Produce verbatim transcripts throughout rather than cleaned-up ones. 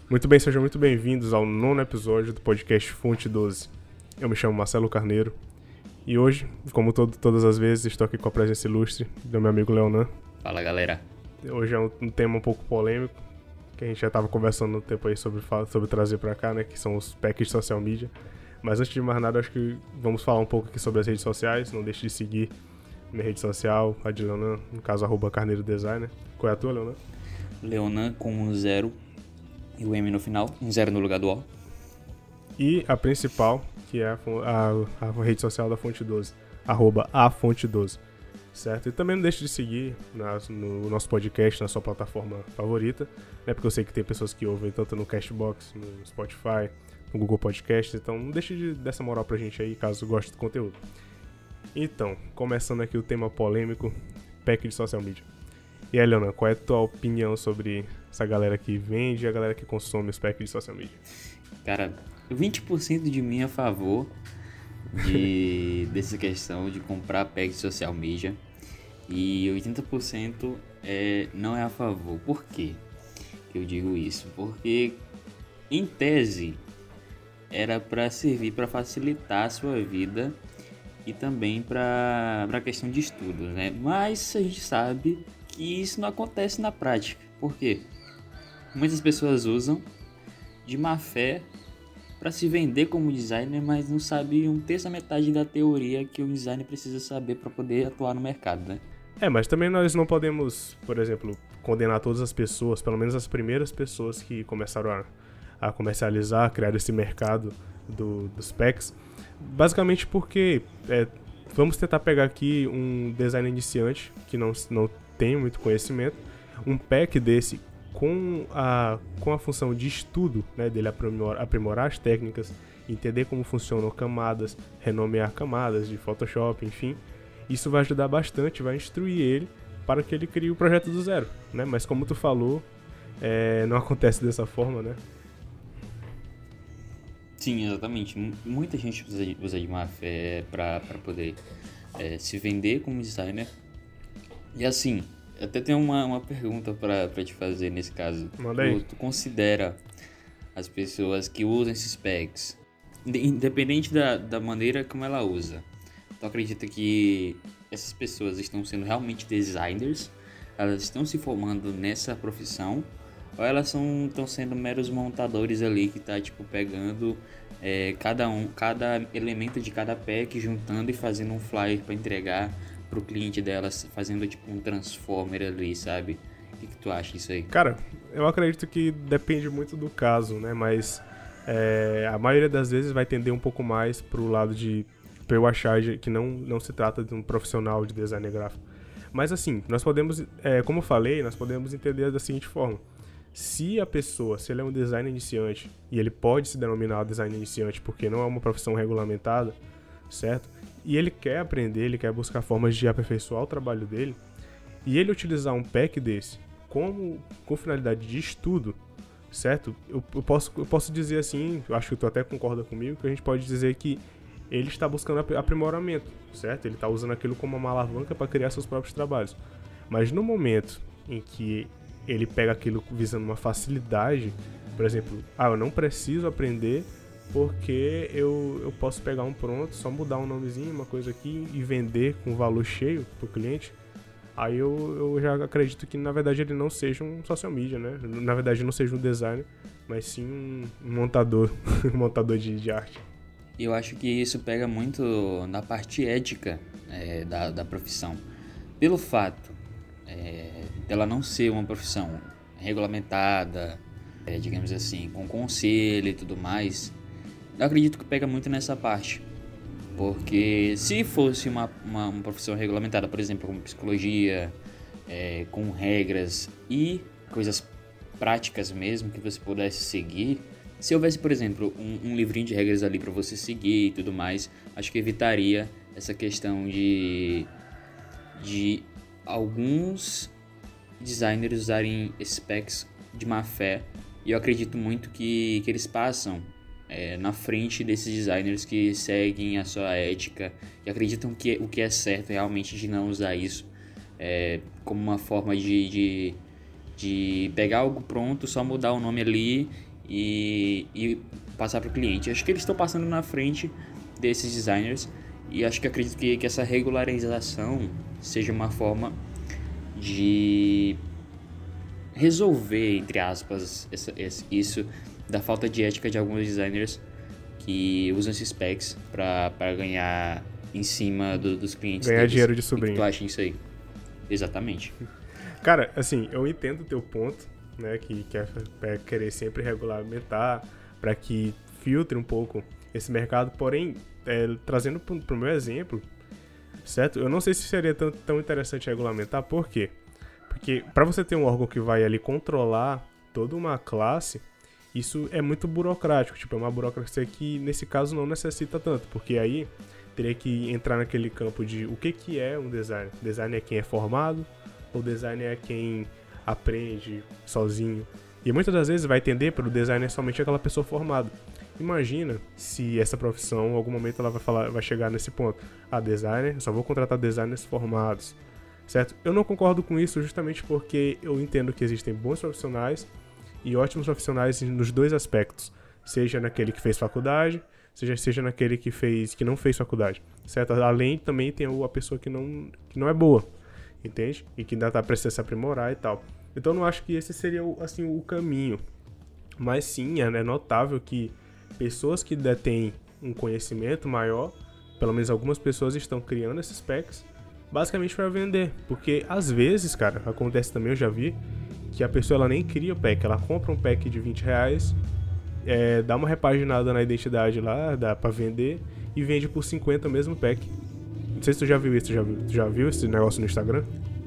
Muito bem, sejam muito bem-vindos ao nono episódio do podcast Fonte doze. Eu me chamo Marcelo Carneiro e hoje, como todo, todas as vezes, estou aqui com a presença ilustre do meu amigo Leonan. Fala, galera. Hoje é um, um tema um pouco polêmico, que a gente já estava conversando no tempo aí sobre, sobre trazer para cá, né, que são os packs de social media. Mas antes de mais nada, acho que vamos falar um pouco aqui sobre as redes sociais. Não deixe de seguir minha rede social, a de Leonan, no caso, arroba Carneiro Designer. Qual é a tua, Leonan? Leonan com um zero e o M no final, um zero no lugar do O. E a principal, que é a, a, a rede social da Fonte doze, arroba a Fonte doze, certo? E também não deixe de seguir nas, no nosso podcast, na sua plataforma favorita, né? Porque eu sei que tem pessoas que ouvem tanto no Castbox, no Spotify, no Google Podcast, então não deixe de dar essa moral pra gente aí, caso goste do conteúdo. Então, começando aqui o tema polêmico, pack de social media. E aí, Leonan, qual é a tua opinião sobre essa galera que vende e a galera que consome os packs de social media? Cara, vinte por cento de mim é a favor de, dessa questão de comprar pack de social media e oitenta por cento é, não é a favor. Por quê que eu digo isso? Porque, em tese, era para servir para facilitar a sua vida e também para a questão de estudos, né? Mas a gente sabe que isso não acontece na prática. Por quê? Muitas pessoas usam de má fé para se vender como designer, mas não sabem um terço a metade da teoria que o designer precisa saber para poder atuar no mercado, né? É, mas também nós não podemos, por exemplo, condenar todas as pessoas, pelo menos as primeiras pessoas que começaram a, a comercializar, criar esse mercado do, dos packs, basicamente porque é, vamos tentar pegar aqui um designer iniciante que não, não tem muito conhecimento, um pack desse com a, com a função de estudo, né, dele aprimorar, aprimorar as técnicas, entender como funcionam camadas, renomear camadas de Photoshop, enfim, isso vai ajudar bastante, vai instruir ele para que ele crie o projeto do zero, né? Mas como tu falou, é, não acontece dessa forma, né? Sim, exatamente. Muita gente usa, usa de má fé para poder é, se vender como designer. E assim, até tem uma, uma pergunta para te fazer nesse caso. Manda aí. Tu, tu considera as pessoas que usam esses packs, independente da, da maneira como ela usa, tu acredita que essas pessoas estão sendo realmente designers? Elas estão se formando nessa profissão? Ou elas são, estão sendo meros montadores ali que tá tipo pegando é, cada, um, cada elemento de cada pack, juntando e fazendo um flyer para entregar pro cliente delas, fazendo tipo um transformer ali, sabe? O que, que tu acha disso aí? Cara, eu acredito que depende muito do caso, né? Mas é, a maioria das vezes vai tender um pouco mais pro lado de pra eu achar que não, não se trata de um profissional de design gráfico. Mas assim, nós podemos, é, como eu falei, nós podemos entender da seguinte forma. Se a pessoa, se ele é um designer iniciante, e ele pode se denominar designer iniciante porque não é uma profissão regulamentada, certo? E ele quer aprender, ele quer buscar formas de aperfeiçoar o trabalho dele, e ele utilizar um pack desse como, com finalidade de estudo, certo? Eu, eu, posso, eu posso dizer assim, eu acho que tu até concorda comigo, que a gente pode dizer que ele está buscando aprimoramento, certo? Ele está usando aquilo como uma alavanca para criar seus próprios trabalhos. Mas no momento em que ele pega aquilo visando uma facilidade, por exemplo, ah, eu não preciso aprender porque eu, eu posso pegar um pronto, só mudar um nomezinho, uma coisa aqui e vender com valor cheio para o cliente, aí eu, eu já acredito que na verdade ele não seja um social media, né? Na verdade não seja um designer, mas sim um montador, um montador de, de arte. Eu acho que isso pega muito na parte ética é, da, da profissão. Pelo fato é, dela não ser uma profissão regulamentada, é, digamos assim, com conselho e tudo mais, eu acredito que pega muito nessa parte. Porque se fosse uma, uma, uma profissão regulamentada, por exemplo, como psicologia, é, com regras e coisas práticas mesmo que você pudesse seguir, se houvesse, por exemplo, um, um livrinho de regras ali para você seguir e tudo mais, acho que evitaria essa questão de, de alguns designers usarem esses packs de má fé. E eu acredito muito que, que eles passam é, na frente desses designers que seguem a sua ética e acreditam que o que é certo realmente de não usar isso é, como uma forma de, de, de pegar algo pronto, só mudar o nome ali e, e passar para o cliente. Acho que eles estão passando na frente desses designers e acho que acredito que, que essa regularização seja uma forma de resolver, entre aspas, essa, essa, isso da falta de ética de alguns designers que usam esses packs para ganhar em cima do, dos clientes ganhar deles. dinheiro de sobrinho. O que tu acha isso aí? Exatamente. Cara, assim, eu entendo o teu ponto, né, que quer é querer sempre regulamentar para que filtre um pouco esse mercado, porém, é, trazendo pro, pro meu exemplo, certo? Eu não sei se seria tão, tão interessante regulamentar, por quê? Porque para você ter um órgão que vai ali controlar toda uma classe, isso é muito burocrático, tipo, é uma burocracia que nesse caso não necessita tanto, porque aí teria que entrar naquele campo de o que, que é um designer. Designer é quem é formado, ou designer é quem aprende sozinho. E muitas das vezes vai entender pelo designer somente aquela pessoa formada. Imagina se essa profissão, em algum momento ela vai, falar, vai chegar nesse ponto. Ah, designer, eu só vou contratar designers formados, certo? Eu não concordo com isso justamente porque eu entendo que existem bons profissionais e ótimos profissionais nos dois aspectos. Seja naquele que fez faculdade, seja, seja naquele que, fez, que não fez faculdade, certo? Além, também tem a pessoa que não, que não é boa, entende? E que ainda tá precisando se aprimorar e tal. Então eu não acho que esse seria assim, o caminho. Mas sim, é notável que pessoas que detêm um conhecimento maior, pelo menos algumas pessoas estão criando esses packs, basicamente para vender. Porque às vezes, cara, acontece também, eu já vi, que a pessoa ela nem cria o pack, ela compra um pack de vinte reais, é, dá uma repaginada na identidade lá, dá pra vender, e vende por cinquenta o mesmo pack. Não sei se tu já viu isso, tu já viu, tu já viu esse negócio no Instagram?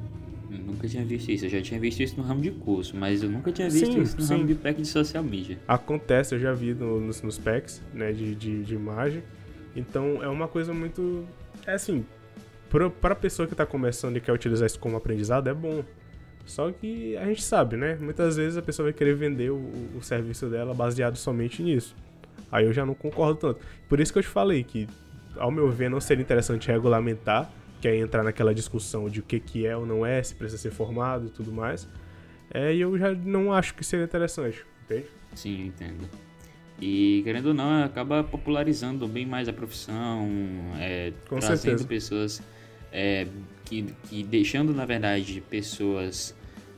Eu nunca tinha visto isso, eu já tinha visto isso no ramo de curso, mas eu nunca tinha visto sim, isso no sim. ramo de pack de social media. Acontece, eu já vi no, nos, nos packs, né, de, de, de imagem. Então é uma coisa muito... É assim, pra, pra pessoa que tá começando e quer utilizar isso como aprendizado, é bom. Só que a gente sabe, né? Muitas vezes a pessoa vai querer vender o, o serviço dela baseado somente nisso. Aí eu já não concordo tanto. Por isso que eu te falei que, ao meu ver, não seria interessante regulamentar, que é entrar naquela discussão de o que, que é ou não é, se precisa ser formado e tudo mais. É, e eu já não acho que seria interessante, entende? Sim, eu entendo. E, querendo ou não, acaba popularizando bem mais a profissão, é, Com trazendo certeza. pessoas, é, que, que deixando, na verdade, pessoas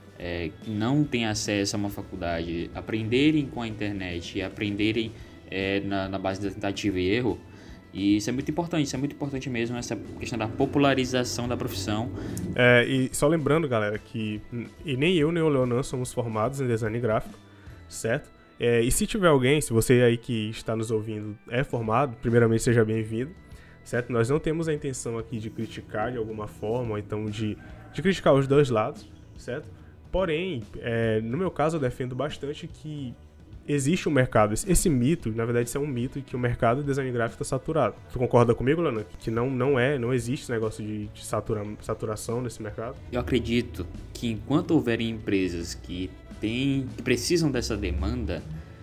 é, que não têm acesso a uma faculdade aprenderem com a internet e aprenderem é, na, na base da tentativa e erro. E isso é muito importante, isso é muito importante mesmo, essa questão da popularização da profissão. É, e só lembrando, galera, que e nem eu nem o Leonan somos formados em design gráfico, certo? É, e se tiver alguém, se você aí que está nos ouvindo é formado, primeiramente seja bem-vindo, certo? Nós não temos a intenção aqui de criticar de alguma forma, ou então de, de criticar os dois lados, certo? Porém, é, no meu caso eu defendo bastante que existe um mercado. Esse mito, na verdade, isso é um mito que o mercado de design gráfico está saturado. Tu concorda comigo, Leonan? Que não, não é, não existe esse negócio de, de satura, saturação nesse mercado? Eu acredito que enquanto houverem empresas que, tem, que precisam dessa demanda,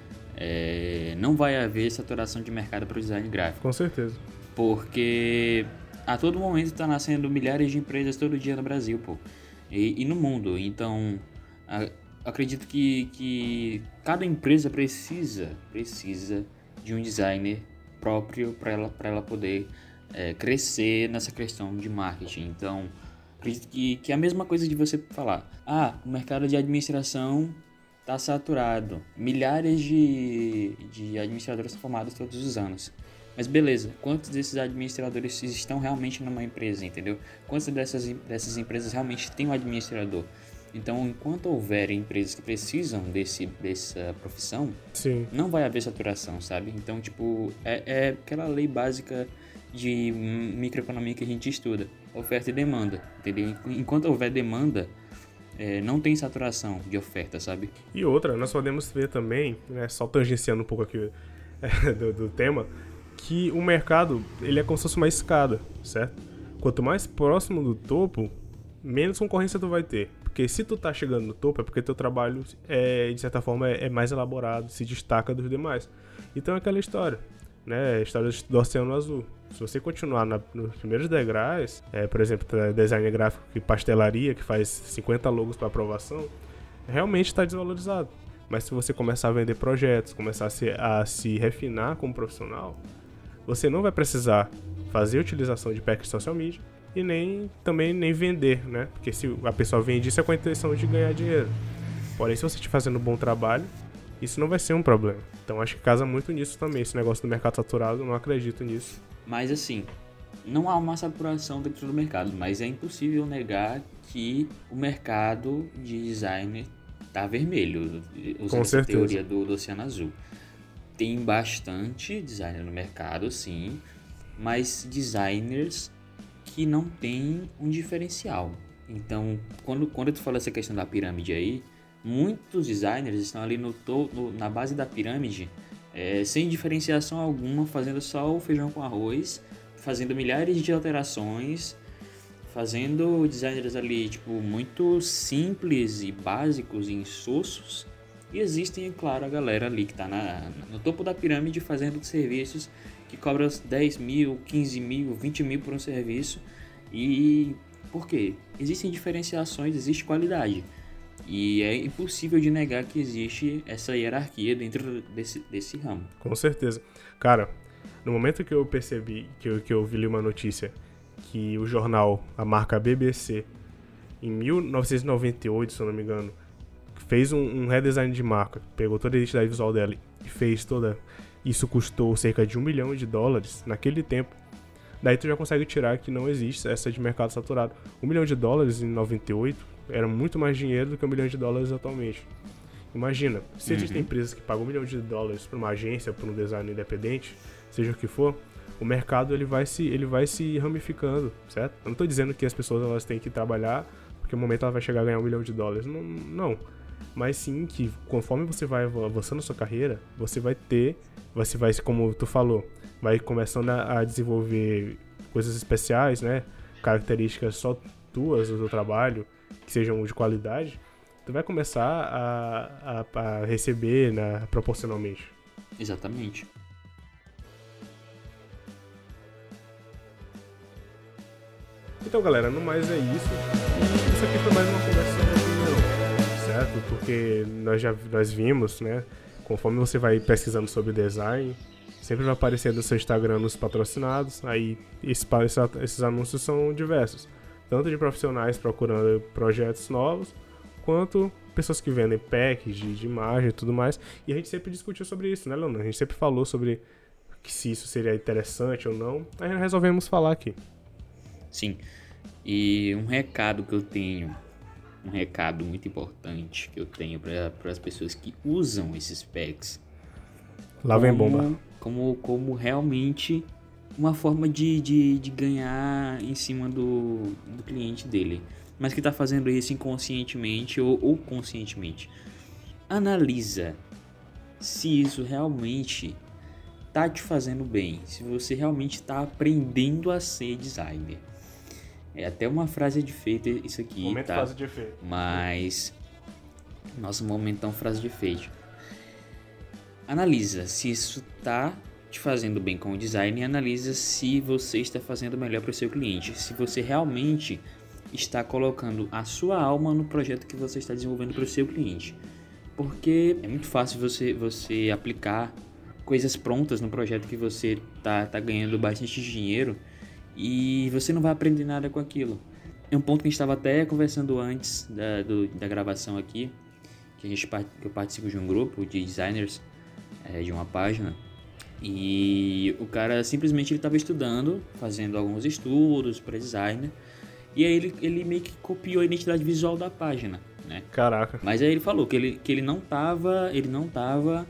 é, não vai haver saturação de mercado para o design gráfico. Com certeza. Porque a todo momento está nascendo milhares de empresas todo dia no Brasil, pô. E, e no mundo. Então, a, acredito que, que cada empresa precisa, precisa de um designer próprio para ela, para ela poder é, crescer nessa questão de marketing. Então, acredito que, que é a mesma coisa de você falar: ah, o mercado de administração está saturado, milhares de, de administradores são formados todos os anos. Mas beleza, quantos desses administradores estão realmente numa empresa, entendeu? Quantas dessas, dessas empresas realmente têm um administrador? Então, enquanto houver empresas que precisam desse, dessa profissão, Sim. não vai haver saturação, sabe? Então, tipo, é, é aquela lei básica de microeconomia que a gente estuda, oferta e demanda, entendeu? Enquanto houver demanda, é, não tem saturação de oferta, sabe? E outra, nós podemos ver também, né, só tangenciando um pouco aqui é, do, do tema, que o mercado, ele é como se fosse uma escada, certo? Quanto mais próximo do topo, menos concorrência tu vai ter. Porque se tu tá chegando no topo, é porque teu trabalho, é, de certa forma, é, é mais elaborado, se destaca dos demais. Então é aquela história, né? A história do Oceano Azul. Se você continuar na, nos primeiros degraus, é, por exemplo, design gráfico e pastelaria, que faz cinquenta logos para aprovação, realmente está desvalorizado. Mas se você começar a vender projetos, começar a se, a se refinar como profissional, você não vai precisar fazer utilização de pack de social media e nem também nem vender, né? Porque se a pessoa vende isso é com a intenção de ganhar dinheiro. Porém, se você estiver fazendo um bom trabalho, isso não vai ser um problema. Então acho que casa muito nisso também, esse negócio do mercado saturado, eu não acredito nisso. Mas assim, não há uma saturação dentro do mercado, mas é impossível negar que o mercado de design tá vermelho, usando essa teoria do, do Oceano Azul. Tem bastante designer no mercado, sim, mas designers que não têm um diferencial. Então, quando, quando tu fala essa questão da pirâmide aí, muitos designers estão ali no to, no, na base da pirâmide, é, sem diferenciação alguma, fazendo só o feijão com arroz, fazendo milhares de alterações, fazendo designers ali tipo, muito simples e básicos e insossos. E existem, é claro, a galera ali que está no topo da pirâmide fazendo serviços que cobram dez mil, quinze mil, vinte mil por um serviço. E por quê? Existem diferenciações, existe qualidade. E é impossível de negar que existe essa hierarquia dentro desse, desse ramo. Com certeza. Cara, no momento que eu percebi, que eu, que eu vi uma notícia, que o jornal, a marca B B C, em mil novecentos e noventa e oito, se eu não me engano, fez um, um redesign de marca, pegou toda a identidade visual dela e fez toda... Isso custou cerca de um milhão de dólares naquele tempo. Daí tu já consegue tirar que não existe essa de mercado saturado. Um milhão de dólares em noventa e oito era muito mais dinheiro do que um milhão de dólares atualmente. Imagina, se uhum. existem empresas que pagam um milhão de dólares para uma agência, para um design independente, seja o que for, o mercado ele vai se, ele vai se ramificando, certo? Eu não estou dizendo que as pessoas elas têm que trabalhar porque no momento ela vai chegar a ganhar um milhão de dólares. Não, não. Mas sim que conforme você vai avançando na sua carreira, você vai ter, você vai, como tu falou, vai começando a, a desenvolver coisas especiais, né? Características só tuas do teu trabalho, que sejam de qualidade, tu vai começar a, a, a receber, né, proporcionalmente. Exatamente. Então, galera, no mais é isso. Isso aqui foi mais uma conversa sobre opinião, certo? Porque nós já nós vimos, né? Conforme você vai pesquisando sobre design, sempre vai aparecer no seu Instagram nos patrocinados. Aí esse, esses anúncios são diversos. Tanto de profissionais procurando projetos novos, quanto pessoas que vendem packs de, de imagem e tudo mais. E a gente sempre discutiu sobre isso, né, Leonardo? A gente sempre falou sobre que se isso seria interessante ou não. Aí nós resolvemos falar aqui. Sim. E um recado que eu tenho, um recado muito importante que eu tenho para as pessoas que usam esses packs. Lá vem bomba. Como, como realmente uma forma de, de, de ganhar em cima do, do cliente dele. Mas que está fazendo isso inconscientemente ou, ou conscientemente. Analisa se isso realmente está te fazendo bem. Se você realmente está aprendendo a ser designer. É até uma frase de efeito isso aqui, momento tá? frase de efeito. Mas... Nossa, momentão frase de efeito. Analisa se isso tá te fazendo bem com o design e analisa se você está fazendo melhor para o seu cliente. Se você realmente está colocando a sua alma no projeto que você está desenvolvendo para o seu cliente. Porque é muito fácil você, você aplicar coisas prontas no projeto que você tá, tá ganhando bastante dinheiro e você não vai aprender nada com aquilo. É um ponto que a gente estava até conversando antes da, do, da gravação aqui, que, a gente, que eu participo de um grupo de designers, é, de uma página, e o cara simplesmente ele estava estudando, fazendo alguns estudos para designer, e aí ele, ele meio que copiou a identidade visual da página, né? Caraca. Mas aí ele falou que ele, que ele não estava ele não tava,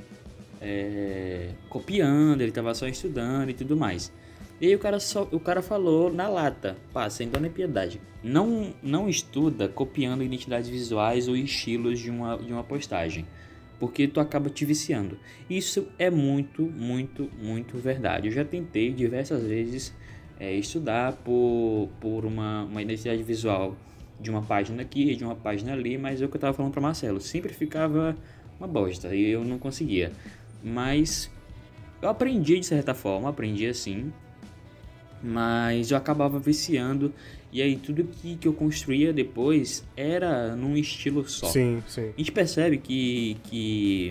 é, copiando, ele estava só estudando e tudo mais. E aí o cara, só, o cara falou na lata, pá, sem dó nem piedade, não, não estuda copiando identidades visuais ou estilos de uma, de uma postagem, porque tu acaba te viciando. Isso é muito, muito, muito verdade. Eu já tentei diversas vezes é, estudar por, por uma, uma identidade visual de uma página aqui e de uma página ali, mas é o que eu tava falando para Marcelo, sempre ficava uma bosta e eu não conseguia. Mas eu aprendi de certa forma, aprendi assim. Mas eu acabava viciando, e aí tudo que, que eu construía depois era num estilo só. Sim, sim. A gente percebe que, que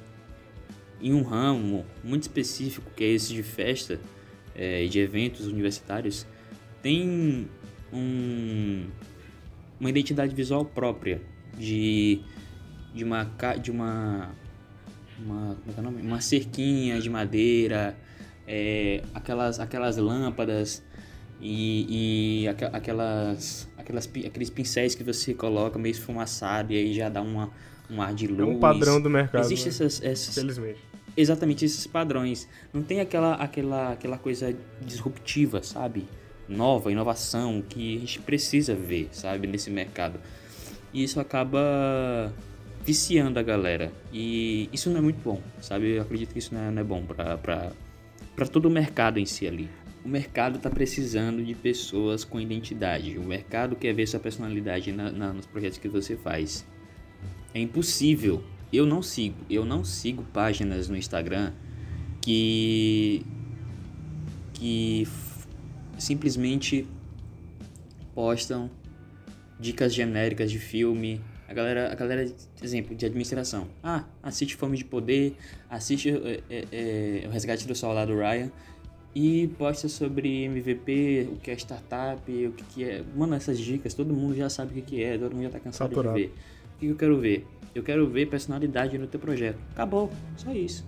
em um ramo muito específico, que é esse de festa e é, de eventos universitários, tem um, uma identidade visual própria de, de uma... De uma Uma, como é que é o nome? Uma cerquinha de madeira, é, aquelas, aquelas lâmpadas e, e aqu, aquelas, aquelas, aqueles pincéis que você coloca meio esfumaçado e aí já dá uma, um ar de luz. É um padrão do mercado. Existem né? essas, essas, Felizmente. Exatamente esses padrões. Não tem aquela, aquela, aquela coisa disruptiva, sabe? Nova, inovação que a gente precisa ver, sabe? Nesse mercado. E isso acaba viciando a galera, e isso não é muito bom, sabe? Eu acredito que isso não é, não é bom pra, pra, pra todo o mercado em si ali. O mercado tá precisando de pessoas com identidade, o mercado quer ver sua personalidade na, na, nos projetos que você faz. É impossível, eu não sigo, eu não sigo páginas no Instagram que, que f- simplesmente postam dicas genéricas de filme. A galera, a galera, exemplo, de administração. Ah, assiste Fome de Poder, assiste é, é, é, O Resgate do Soldado Ryan e posta sobre M V P, o que é startup, o que, que é... Mano, essas dicas, todo mundo já sabe o que, que é, todo mundo já tá cansado Saturado. de ver. O que, que eu quero ver? Eu quero ver personalidade no teu projeto. Acabou, só isso.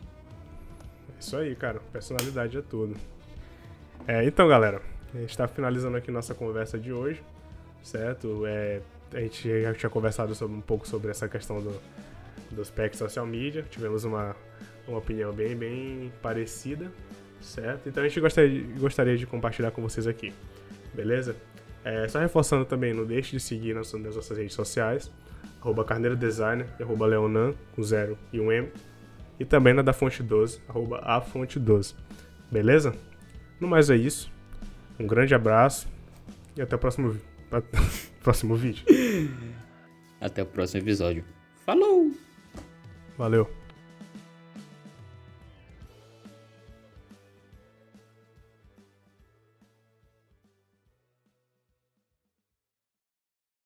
É isso aí, cara. Personalidade é tudo. É, então, galera, a gente tá finalizando aqui nossa conversa de hoje, certo? É... A gente já tinha conversado sobre, um pouco sobre essa questão do, do aspecto social media. Tivemos uma, uma opinião bem, bem parecida, certo? Então a gente gostaria, gostaria de compartilhar com vocês aqui, beleza? É, só reforçando também, não deixe de seguir nas, nas nossas redes sociais, arroba Carneiro Designer, arroba Leonan, com zero e um M, e também na da Fonte doze, arroba a Fonte doze, beleza? No mais é isso, um grande abraço e até o próximo vídeo. Próximo vídeo. Até o próximo episódio. Falou! Valeu!